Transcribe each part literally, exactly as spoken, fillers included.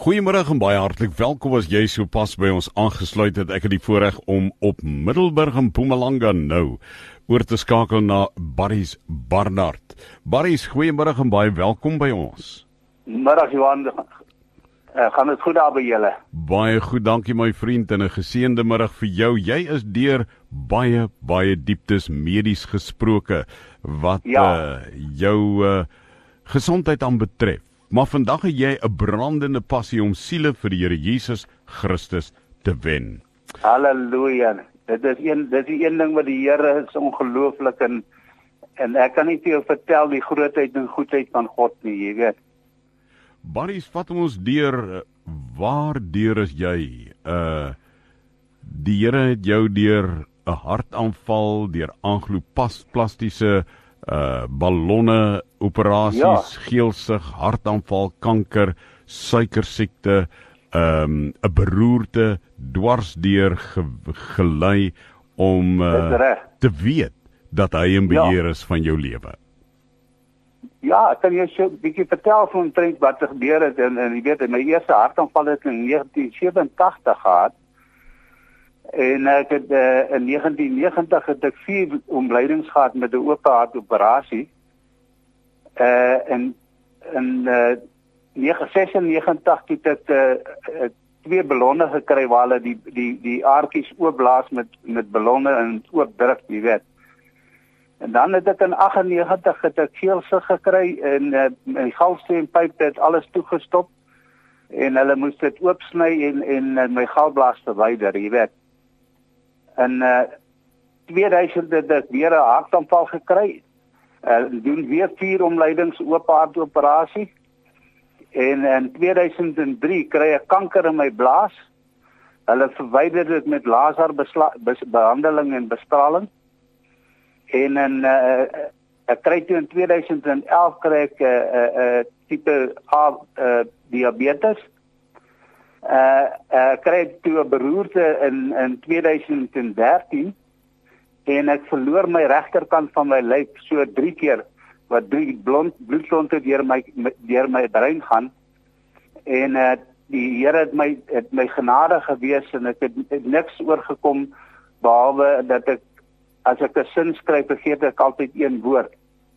Goeiemôre en baie hartlik welkom as jy so pas by ons aangesluit het. Ek het die voorreg om op Middelburg in Mpumalanga nou oor te skakel na Barry's Barnard. Barry's, goeiemôre en baie welkom by ons. Middag Johan, uh, gaan dit goed daar by julle? Baie goed, dankie my vriend en 'n geseënde middag vir jou. Jy is deur baie, baie dieptes medies gesproke wat ja. uh, jou uh, gesondheid aanbetref. Maar vandag het jy 'n brandende passie om siele vir die Here Jesus Christus te wen. Halleluja. Dit is een dit is een ding wat die Here is ongelooflik en en ek kan nie vir jou vertel die grootheid en goedheid van God nie, jy weet. Barry's, vat ons deur, waar deur is jy? Uh die Here het jou deur 'n hartaanval, deur angioplastiese uh ballonne operasies, ja. geelsig, hartaanval, kanker, suikersiekte, um, 'n beroerte dwarsdeur ge, gelei om uh, te weet dat hy in beheer ja. is van jou lewe. Ja, ek kan jou so 'n bietjie vertel van omtrent wat er gebeur het en, en jy weet, my eerste hartaanval het in negentien sewenentagtig gehad. En ek het uh, in negentien negentig het ek vier omleidings gehad met 'n oop hartoperasie. Uh en in uh sesennegentig het ek uh, twee ballonne gekry waar hulle die die die aartjies oopblaas met met ballonne en oopdruk, jy weet. En dan het ek in agtennegentig het ek geelsig gekry en uh, my galsteenpyp het alles toegestop en hulle moes dit oopsny en en uh, my galblaas verwyder, jy weet. In uh, tweeduisend het ek weer 'n hartaanval gekry. Uh, doen weer vier omleidings oop hartoperasie. En in tweeduisend drie kry ek kanker in my blaas. Hulle verwyder dit met laserbehandeling en bestraling. En in uh, ek kry toe in tweeduisend elf kry ek 'n uh, uh, uh, tipe A uh, diabetes. Uh, uh kry toe 'n beroerte in in tweeduisend dertien en ek verloor my regterkant van my lyf so drie keer wat drie blond bloedklonte deur my deur my brein gaan en uh die Here het my het my genade gewees en ek het, het niks oorgekom behalwe dat ek as ek 'n sin skryf vergeet ek altyd een woord.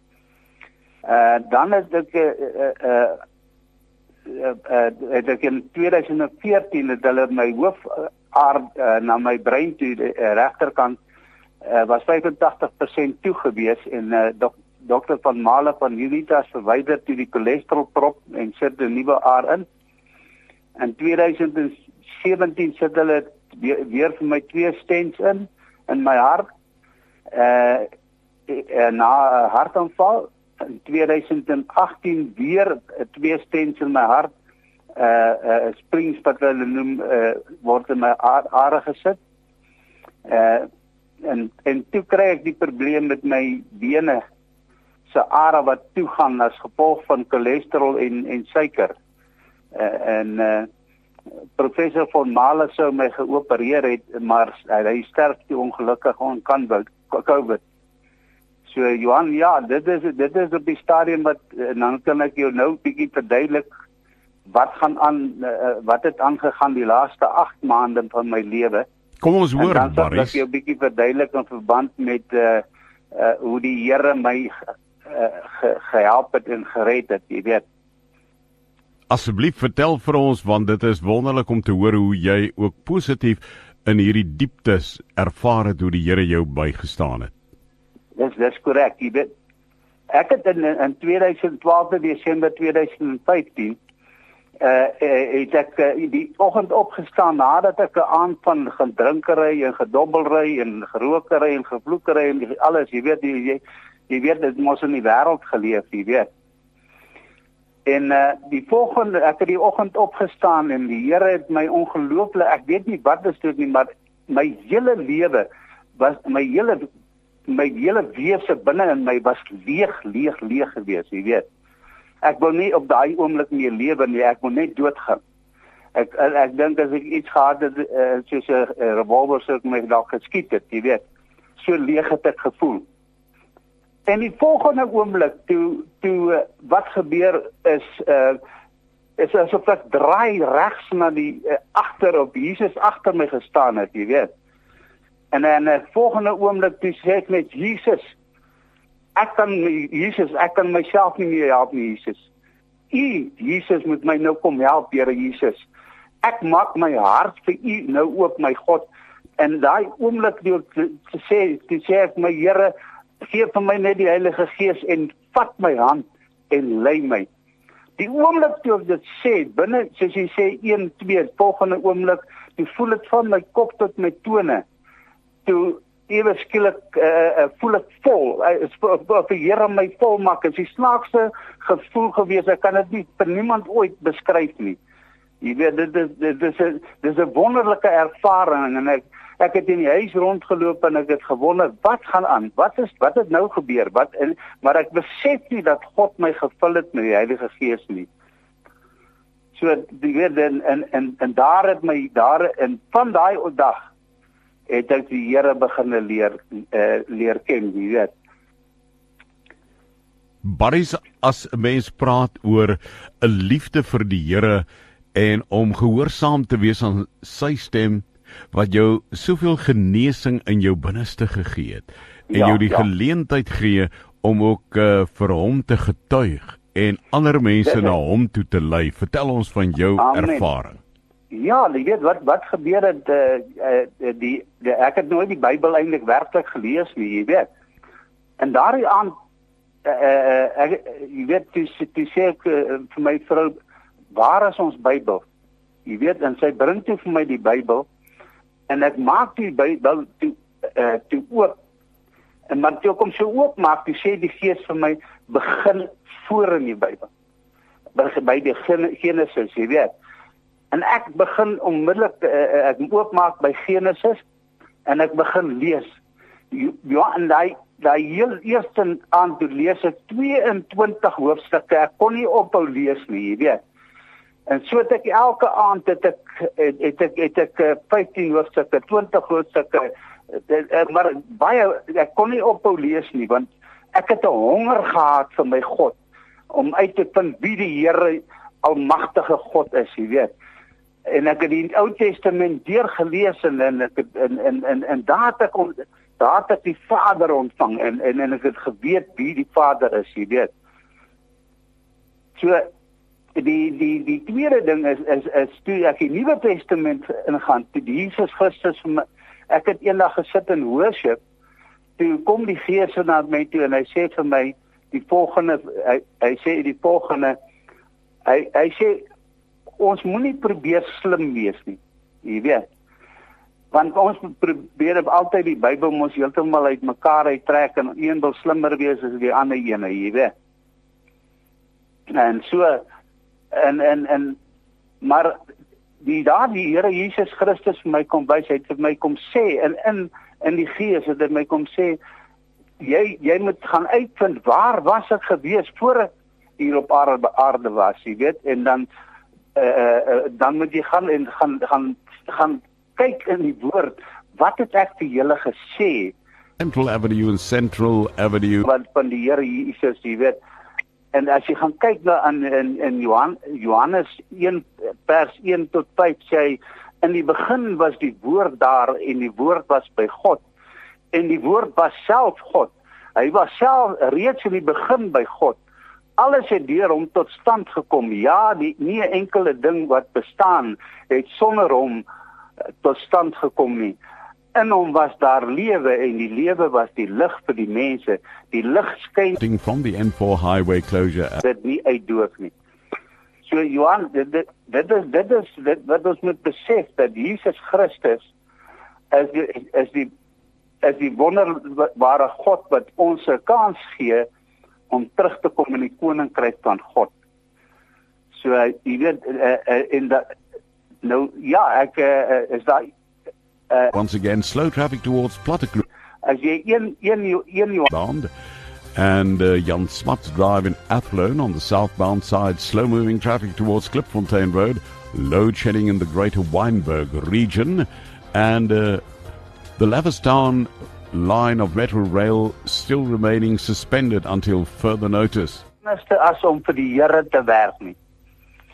Uh dan het ek uh, uh Uh, uh, het ek in tweeduisend veertien het hulle my hoof aard uh, na my brein toe, die uh, regterkant uh, was vyfentagtig persent toe gewees en uh, dok, dokter van Male van Unitas verwyder toe die cholesterolprop en sit 'n nuwe aar in. In tweeduisend sewentien sit hulle weer, weer vir my twee stents in in my hart uh, uh, na 'n hartaanval. In tweeduisend agtien weer twee stents in my hart, uh, uh, springs wat hulle noem, uh, word in my are gesit. Uh, en, en toe kry ek die probleem met my bene, se are wat toegaan as gevolg van cholesterol en, en suiker. Uh, en uh, professor von Male sou my geopereer het, maar hy sterf toe ongelukkig aan COVID. So Johan, ja, dit is dit is op die stadium wat en dan kan ek jou nou 'n bietjie verduidelik wat gaan aan uh, wat het aangegaan die laaste agt maande van my lewe. Kom ons hoor, Barry's. Dan sal ek jou 'n bietjie verduidelik in verband met uh, uh hoe die Here my uh, ge, gehelp het en gered het, jy weet. Asseblief vertel vir ons want dit is wonderlik om te hoor hoe jy ook positief in hierdie dieptes ervaar het hoe die Here jou bygestaan het. Dis dis korrek, jy weet. Ek het in in tweeduisend twaalf Desember tweeduisend vyftien uh, uh het ek uh, die oggend opgestaan nadat ek 'n aand van gedrinkery en gedobbelry en gerookery en gevloekery en alles, jy weet jy jy weet dit mos in die wêreld geleef, jy weet. En uh, die volgende ek het die oggend opgestaan en die Here het my ongelooflik, ek weet nie wat is dit nie, maar my hele lewe was my hele my hele wese binne in my was leeg, leeg, leeg gewees, jy weet. Ek wil nie op daai oomblik meer lewe nie, ek wil net doodgaan. Ek ek, ek dink as ek iets gehad het, uh, soos 'n revolver sou ek my dalk geskiet het, jy weet. So leeg het ek gevoel. En die volgende oomblik toe toe uh, wat gebeur is uh is asof ek draai regs na die uh, agter op Jesus agter my gestaan het, jy weet. En in 'n volgende oomblik toe sê ek net Jesus, ek kan Jesus, ek kan myself nie meer help nie, Jesus. U, Jesus, moet my nou kom help, Here Jesus. Ek maak my hart vir U nou oop, my God. En daai oomblik toe te sê, toe sê ek my Here, gee vir my net die Heilige Gees en vat my hand en lei my. Die oomblik toe ek dit sê, binne soos jy sê een, twee, volgende oomblik, toe voel dit van my kop tot my tone. Toe ewe skielik uh, uh, voel ek vol. Of die Here my vol maak, is die snaakste gevoel gewees. Ek kan dit nie vir niemand ooit beskryf nie. Jy weet, dit is dit is 'n dit is 'n wonderlike ervaring en ek ek het in die huis rondgeloop en ek het gewonder wat gaan aan? Wat is wat het nou gebeur? Wat en, maar ek besef nie dat God my gevul het met die Heilige Gees nie. So die weet en en en, en daar het my daar en van daai dag het ek die Here begin leer uh, leer ken, jy weet. Barries, as 'n mens praat oor 'n liefde vir die Here en om gehoorsaam te wees aan sy stem wat jou soveel genesing in jou binneste gegee het en Ja, jou die ja. geleentheid gee om ook uh, vir hom te getuig en ander mense Dit- na hom toe te lei. Vertel ons van jou Amen. ervaring. Ja, jy weet wat wat gebeur het uh, uh, die, die ek het nooit die Bybel eintlik werklik gelees nie, jy weet. En daardie aand uh, uh, ek jy weet toe toe sê ek uh, vir my vrou, waar is ons Bybel? Jy weet, en sy bring toe vir my die Bybel en ek maak die Bybel toe uh, toe oop. En maar toe kom sy oop maak, toe sê die Gees vir my begin voor in die Bybel. By, by die Genesis, jy weet. En ek begin onmiddellik, uh, ek oopmaak by Genesis, en ek begin lees. Ja, en die, die heel eerste aand toe lees ek tweeëntwintig hoofstukke, ek kon nie ophou lees nie, jy weet. En so het ek elke aand het ek, het, het ek, het ek vyftien hoofstukke, twintig hoofstukke, maar baie, ek kon nie ophou lees nie, want ek het 'n honger gehad vir my God, om uit te vind wie die Here almagtige God is, jy weet. En ek het die Ou Testament deurgelees en en ek het en en en, en daar het ek on, daar het ek die Vader ontvang en en en ek het geweet wie die Vader is, jy weet. So die die die tweede ding is is is toe ek die Nuwe Testament ingaan, toe Jesus Christus vir my, ek het eendag gesit in worship, toe kom die Gees na my toe en hy sê vir my die volgende hy, hy sê die volgende hy hy sê ons moenie probeer slim wees nie, jy weet. Want ons probeer altyd die Bybel mos heeltemal uitmekaar uittrek en een wil slimmer wees as die ander ene, jy weet. En so en en en maar die daar die Here Jesus Christus vir my kom wys, hy het vir my kom sê en in in die Gees het hy my kom sê jy jy moet gaan uitvind waar was ek gewees voor ek hier op aarde, aarde was, jy weet, en dan uh, uh, dan moet jy gaan en gaan gaan gaan kyk in die woord, wat het ek vir julle gesê? Central Avenue en Central Avenue. Wat van die Here Jesus, jy weet. En as jy gaan kyk na in in, in Johan, Johannes een vers een tot vyf sê hy, in die begin was die woord daar en die woord was by God. En die woord was self God. Hy was self reeds in die begin by God. Alles het deur hom tot stand gekom. Ja, die nie 'n enkele ding wat bestaan het sonder hom tot stand gekom nie. In hom was daar lewe en die lewe was die lig vir die mense. Die lig skyn From the N four highway closure. dit nie uitdoof nie. So Johan, dit dit dit is dit is dit wat ons moet besef dat Jesus Christus is die is die is die wonderbare God wat ons 'n kans gee om terug te kom in die koninkryk van God. So jy weet uh, uh, in dat nou ja, ek uh, is daar uh, Once again, slow traffic towards Plattekloof. as jy een een een Bound. And uh, Jan Smuts Drive in Athlone on the southbound side, slow-moving traffic towards Klipfontein Road, load shedding in the greater Wynberg region, and uh, the Laverstown line of Metro Rail still remaining suspended until further notice. as om vir die Here te werk nie.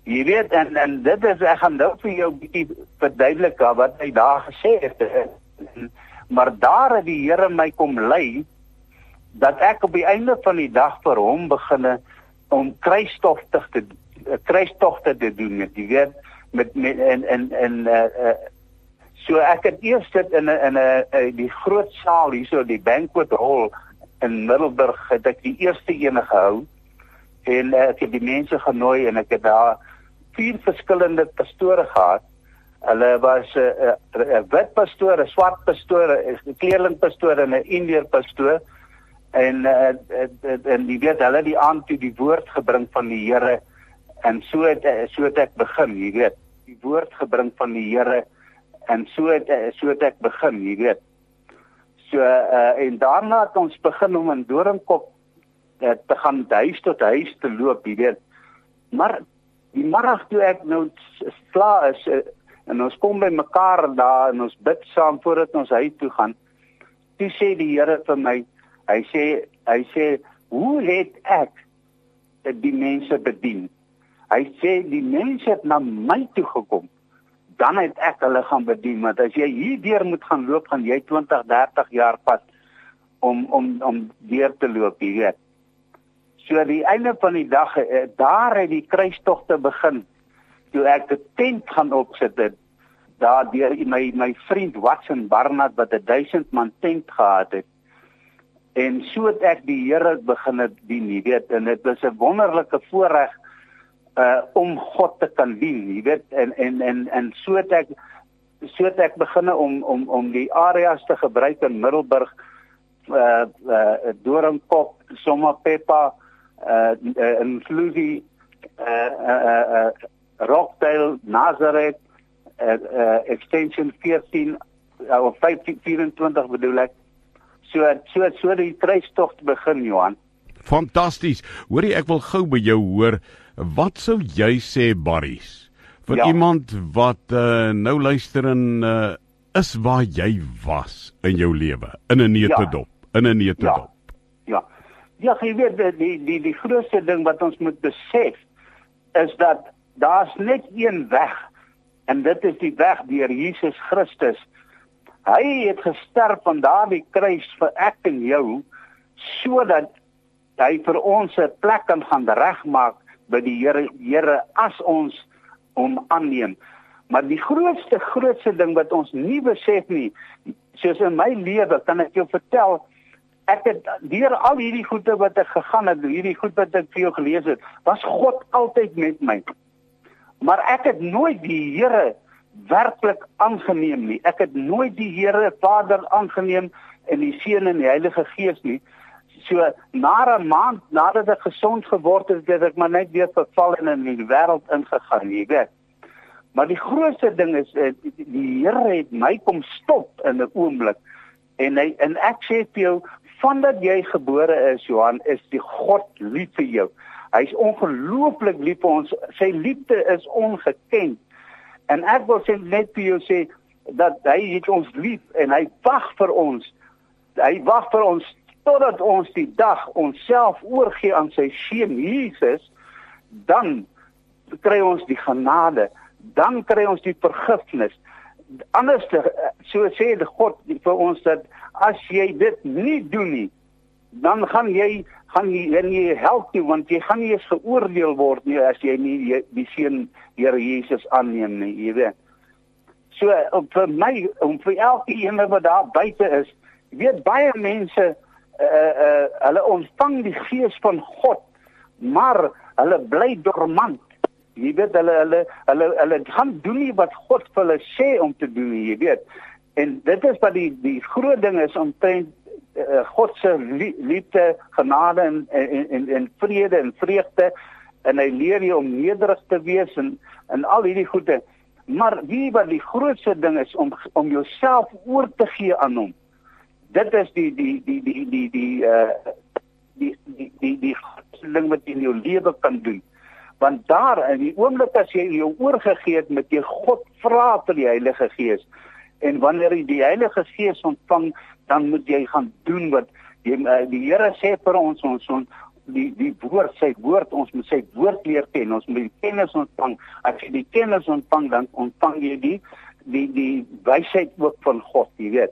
Jy weet, en, en dit is, ek gaan nou vir jou bietjie verduidelik wat hy daar gesê het. En, maar daar het die Here my kom lei, dat ek op die einde van die dag vir hom beginne om kruistogte te kruistogte te doen, met, jy weet, met, met en en en uh, uh, so ek het eers dit in 'n in 'n uh, die groot saal hier so die banquet hall in Middelburg het ek die eerste ene gehou en uh, ek het die mense genooi en ek het daar vier verskillende pastore gehad. Hulle was 'n uh, uh, uh, wit pastoor, 'n swart pastoor, 'n kleerling pastoor en 'n Indiër pastoor. En uh, uh, en die weet hulle die aand toe die woord gebring van die Here en so het, so het ek begin, jy weet, die woord gebring van die Here en so het, so het ek begin, jy weet. So uh, en daarna het ons begin om in Doringkop uh, te gaan huis tot huis te loop, jy weet. Maar die middag toe ek nou klaar is uh, en ons kom by mekaar daar en ons bid saam voordat ons huis toe gaan, toe sê die Here vir my, Hy sê, hy sê, hoe het ek die mense bedien? Hy sê, die mense het na my toe gekom, dan het ek hulle gaan bedien, want as jy hierdeur moet gaan loop, gaan jy twintig, dertig jaar vat om, om, om deur te loop, jy weet. So die einde van die dag, daar het die kruistogte begin, toe ek die tent gaan opsit het, daar deur my, my vriend Watson Barnard, wat een duisend man tent gehad het, en so het ek die Here begin dien, jy weet, en dit was 'n wonderlike voorreg uh, om God te kan dien, jy weet, en en en en so het ek so het ek begin om om om die areas te gebruik in Middelburg, uh, uh, Doringkop, Sommerpeppa, uh, uh, in Flusie, uh, uh, uh, Rockdale, Nazareth, uh, uh, extension veertien of vyftien vyerentwintig bedoel ek. So, so, so die kruistocht begin, Johan. Fantasties. Hoorie, ek wil gou by jou hoor, wat sou jy sê, Barries, vir ja. iemand wat uh, nou luister en uh, is waar jy was in jou lewe, in 'n neutedop, ja. in 'n neutedop. Ja, ja. Ja, jy weet, die, die, die grootste ding wat ons moet besef, is dat daar's net een weg, en dit is die weg deur Jesus Christus. Hy het gesterf aan daardie kruis vir ek en jou, sodat hy vir ons 'n plek kan gaan regmaak by die Here, Here as ons hom aanneem. Maar die grootste, grootste ding wat ons nie besef nie, soos in my lewe, kan ek jou vertel, ek het deur al hierdie goede wat ek gegaan het, hierdie goed wat ek vir jou gelees het, was God altyd met my. Maar ek het nooit die Here werklik aangeneem nie. Ek het nooit die Here Vader aangeneem en die Seun en die Heilige Gees nie. So na 'n maand nadat ek gesond geword het, het ek maar net weer verval en in die wêreld ingegaan, jy weet. Maar die grootste ding is die Here het my kom stop in 'n oomblik. En hy en ek sê vir jou, vandat jy gebore is, Johan, is die God lief vir jou. Hy is ongelooflik lief vir ons. Sy liefde is ongekend. En ek wil sê net vir jou sê, dat hy het ons lief, en hy wag vir ons, hy wag vir ons, totdat ons die dag onsself oorgee aan sy Seun Jesus, dan kry ons die genade, dan kry ons die vergifnis. Anders, so sê die God vir ons, dat as jy dit nie doen nie, dan gaan jy, gaan jy, gaan jy help nie, want jy gaan nie eens geoordeel word nie, as jy nie die Seun Here Jesus aanneem nie, jy weet. So, vir my, om vir elke ene wat daar buite is, jy weet, baie mense, uh, uh, hulle ontvang die Gees van God, maar hulle bly dormant. Jy weet, hulle, hulle, hulle, hulle gaan doen nie wat God vir hulle sê om te doen, jy weet. En dit is wat die, die groot ding is, omtrent uh, God se liefde, genade en, en, en, en vrede en vreugde, en hy leer jy om nederig te wees en, en al hierdie goede. Maar wie wat die grootste ding is, om, om jouself oor te gee aan hom. Dit is die die die die die die uh, die die die die grootste ding wat jy in jou lewe kan doen. Want daar, in die oomblik as jy jou oorgegee het, met jy God vra vir die Heilige Gees. En wanneer jy die Heilige Gees ontvang, dan moet jy gaan doen wat jy, uh, die Here sê vir ons, ons, ons die die woord, sy woord, ons moet sy woord leer ken, ons moet die kennis ontvang. As jy die kennis ontvang, dan ontvang jy die die die wysheid ook van God, jy weet.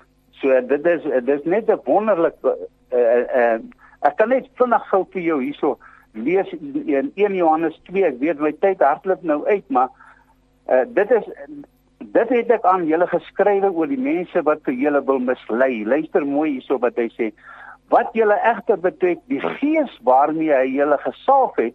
So dit is dit is net 'n wonderlike uh, uh, ek kan net vinnig gou vir jou hierso lees in een Johannes twee, ek weet my tyd hardloop nou uit, maar uh, dit is dit het ek aan julle geskrywe oor die mense wat vir julle wil mislei. Luister mooi hierso wat hy sê. Wat julle egter betref, die gees waarmee hy julle gesalf het,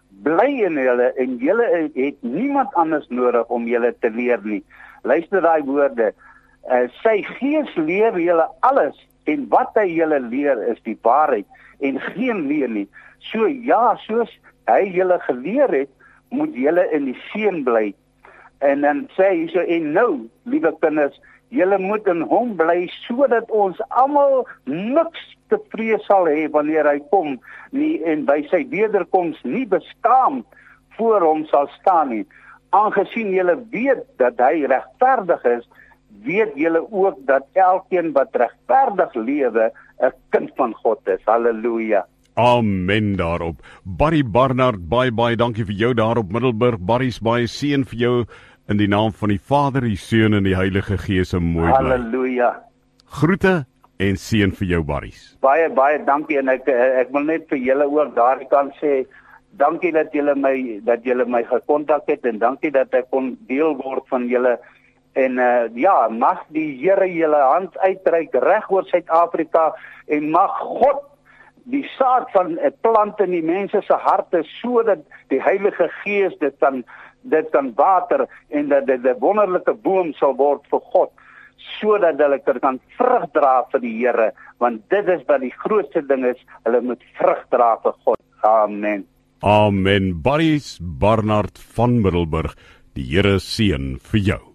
bly in julle en julle het niemand anders nodig om julle te leer nie. Luister daai woorde. Uh, sy gees leer julle alles en wat hy julle leer is die waarheid en geen leer nie. So ja, soos hy julle geleer het, moet julle in die seën bly. En dan sê hy so, en nou, liewe kinders, julle moet in hom bly sodat ons almal niks te vrees sal hê wanneer hy kom nie en by sy wederkoms nie beskaamd voor hom sal staan nie. Aangesien julle weet dat hy regverdig is, weet julle ook dat elkeen wat regverdig lewe 'n kind van God is. Halleluja. Amen daarop. Barry Barnard, baie baie dankie vir jou daar op Middelburg. Barry's baie seën vir jou in die naam van die Vader, die Seun en die Heilige Gees. Mooi bly. Halleluja. Groete en seën vir jou, Barry's. Baie baie dankie en ek ek wil net vir julle ook daar kan sê dankie dat julle my dat julle my gekontak het en dankie dat ek kon deel word van julle. En uh, ja, mag die Here julle hand uitreik reg oor Suid-Afrika en mag God die saad van 'n plant in die mense se harte sodat die Heilige Gees dit kan dit kan water en dat dit 'n wonderlike boom sal word vir God sodat hulle kan vrug dra vir die Here, want dit is wat die grootste ding is, hulle moet vrug dra vir God. Amen. Amen. Barry Barnard van Middelburg, die Here seën vir jou.